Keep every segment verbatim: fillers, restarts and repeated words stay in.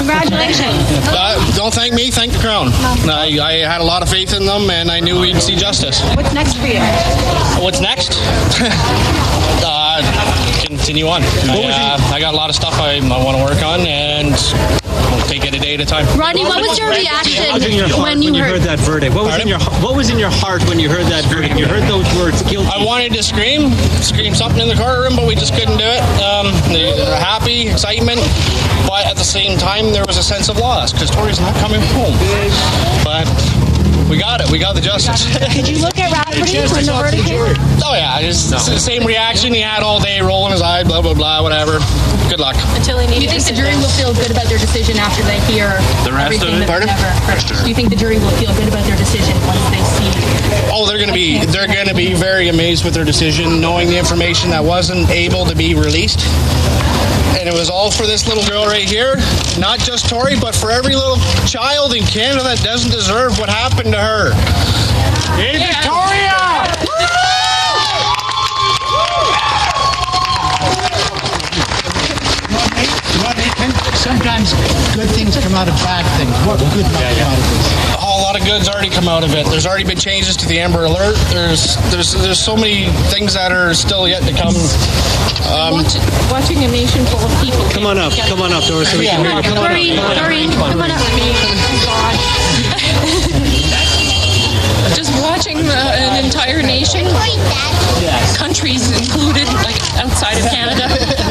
Congratulations. Uh, don't thank me, thank the Crown. I, I had a lot of faith in them, and I knew we'd see justice. What's next for you? What's next? uh, continue on. I, uh, I got a lot of stuff I, I want to work on, and we'll take it a day at a time. Rodney, what was your reaction What was in your heart when you, when you heard... heard that verdict? What was in your What was in your heart when you heard that verdict? You heard those words, guilty. I wanted to scream, scream something in the courtroom, but we just couldn't do it. Um, the happy, excitement, but at the same time, there was a sense of loss because Tory's not coming home. But we got it. We got the justice. Did you look at Rafferty when the verdict came? Oh yeah, just no. the same reaction he had all day, rolling his eye, blah blah blah, whatever. Good luck. Until they need. Do you think the jury will feel good about their decision after they hear the rest everything of it? that never? Do you think the jury will feel good about their decision once they see? Oh, they're going to be they're going to be very amazed with their decision, knowing the information that wasn't able to be released. And it was all for this little girl right here. Not just Tory, but for every little child in Canada that doesn't deserve what happened to her. Hey, yeah. Victoria! Sometimes good things come out of bad things. What good might come out of this? Oh, a lot of good's already come out of it. There's already been changes to the Amber Alert. There's there's there's so many things that are still yet to come. Um, watching, watching a nation full of people. Come on up. Come on up, Doris, so we can hear you. Come on up. Doreen, come on up. God. Just watching uh, an entire nation, countries included, like outside of Canada,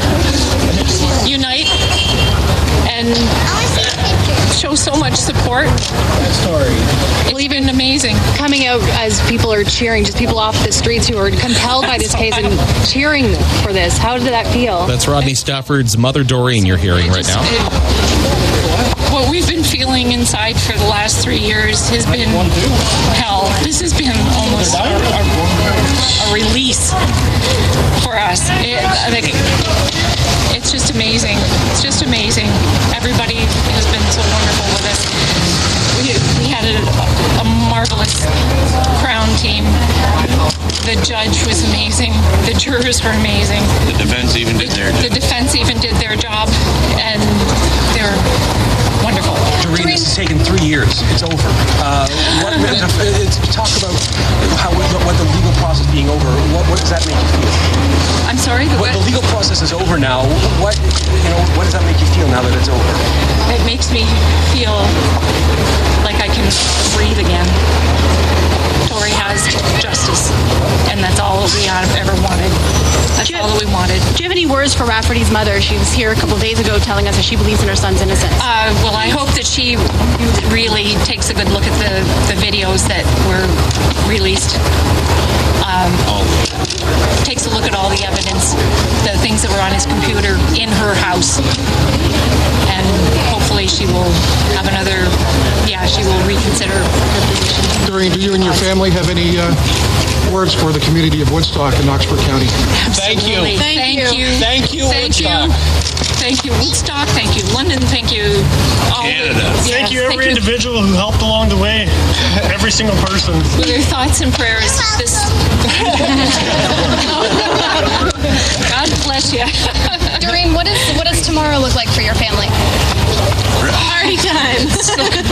unite and show so much support. It's even amazing. Coming out as people are cheering, just people off the streets who are compelled by this case and cheering for this. How did that feel? That's Rodney Stafford's mother, Doreen, you're hearing right now. It, what we've been feeling inside for the last three years has been hell. This has been almost a, a, a release for us. It, like, it's just amazing. It's just amazing. Everybody has been so wonderful with us. We, we had a, a marvelous Crown team. The judge was amazing. The jurors were amazing. The defense even did their job. The defense even did their job, and they're wonderful. Doreen, this has taken three years. It's over. Uh, what, it's, talk about how what the legal process being over. What, what does that make you feel? I'm sorry. The, what, the legal process is over now. What you know? What does that make you feel now that it's over? It makes me feel like I can breathe again. Tory has justice, and that's all we have ever wanted. That's all that we wanted. Do you have any words for Rafferty's mother? She was here a couple of days ago telling us that she believes in her son's innocence. Uh, well, I hope that she really takes a good look at the, the videos that were released. Um, takes a look at all the evidence, the things that were on his computer in her house. And hopefully she will have another, yeah, she will reconsider her position. Doreen, do you and your family have any uh, words for the community of Woodstock in Knoxburg County? Thank you. Thank, thank you. Thank you, Thank Woodstock. you. Thank you, Woodstock. Thank you, London. Thank you, all Canada. The, Thank yes, you, every thank individual who helped along the way. Every single person. With your thoughts and prayers. This. God bless you. Doreen, what, is, what does tomorrow look like for your family? Party times.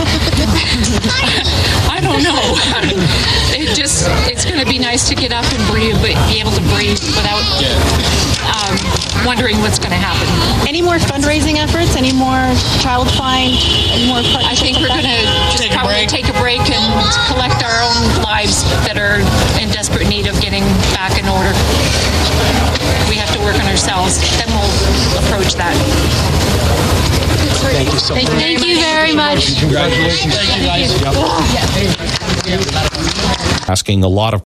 I don't know. It just, it's going to be nice to get up and breathe, but be able to breathe without um, wondering what's going to happen. Any more fundraising efforts? Any more child find? Any more I think we're going to just Take a probably break. take a break and collect our own lives that are in desperate need of getting back in order. We have to work on ourselves. Then we'll approach that. Thank you so much. Thank you very much. Congratulations. Thank you, guys. Asking a lot of